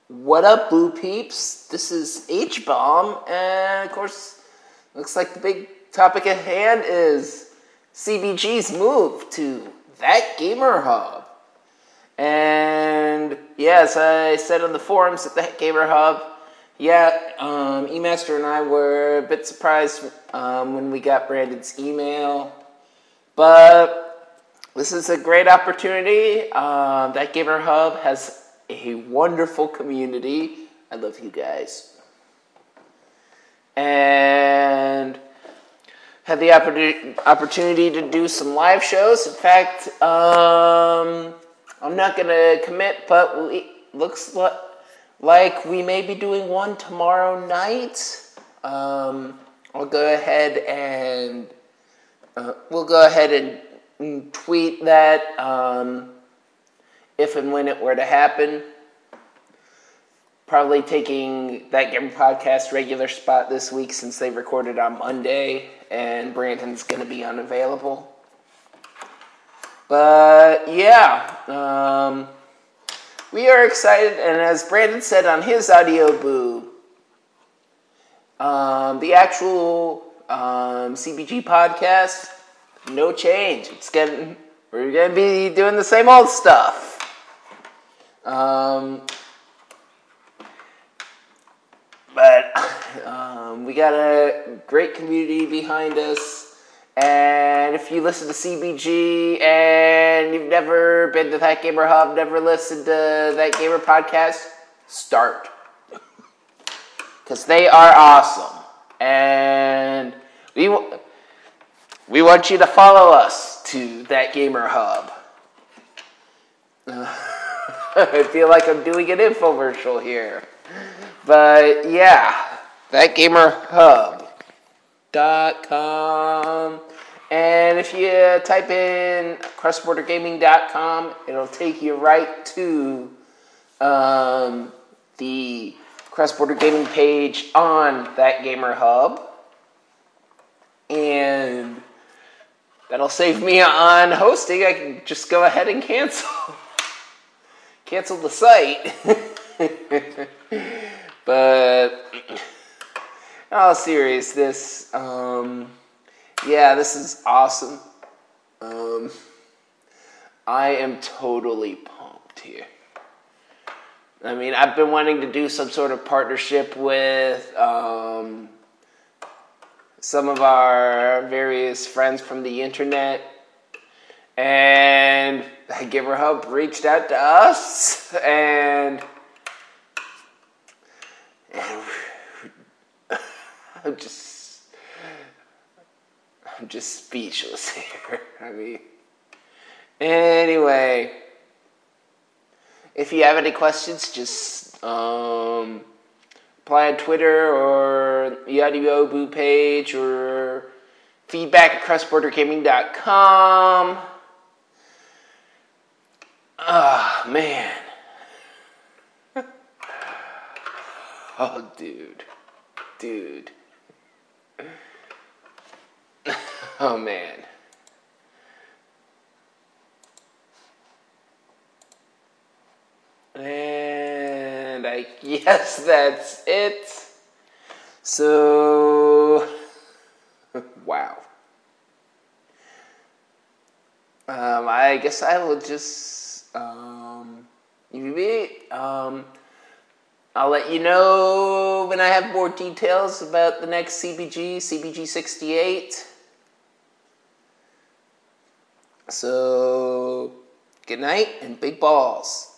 What up, Blue Peeps? This is H-Bomb, and of course, looks like the big topic at hand is CBG's move to That Gamer Hub. And yeah, as I said on the forums at That Gamer Hub, E-Master and I were a bit surprised when we got Brandon's email, but this is a great opportunity. That Gamer Hub has a wonderful community. I love you guys. And had the opportunity to do some live shows. In fact, I'm not going to commit, but looks like we may be doing one tomorrow night. I'll go ahead and we'll go ahead and tweet that if and when it were to happen. Probably taking That Gamer Podcast regular spot this week since they recorded on Monday and Brandon's going to be unavailable. But yeah, we are excited, and as Brandon said on his audio boo, the actual CBG podcast, no change. We're going to be doing the same old stuff. But we got a great community behind us, and if you listen to CBG and you've never been to That Gamer Hub, never listened to That Gamer Podcast, start. Because they are awesome, and we want you to follow us to That Gamer Hub. I feel like I'm doing an infomercial here. But yeah, thatgamerhub.com. And if you type in crossbordergaming.com, it'll take you right to the Cross-Border Gaming page on That Gamer Hub. And that'll save me on hosting. I can just go ahead and cancel the site. But in all seriousness, this is awesome. I am totally pumped here. I mean, I've been wanting to do some sort of partnership with some of our various friends from the internet, and Gamer Hub reached out to us, and I'm just speechless here. I mean, anyway, if you have any questions, just apply on Twitter or the Audio Boo page or feedback at crossbordergaming.com. Ah, man. Oh, dude. Oh, man. And I guess that's it. So, wow. I guess I will just, I'll let you know when I have more details about the next CBG 68. So, good night and big balls.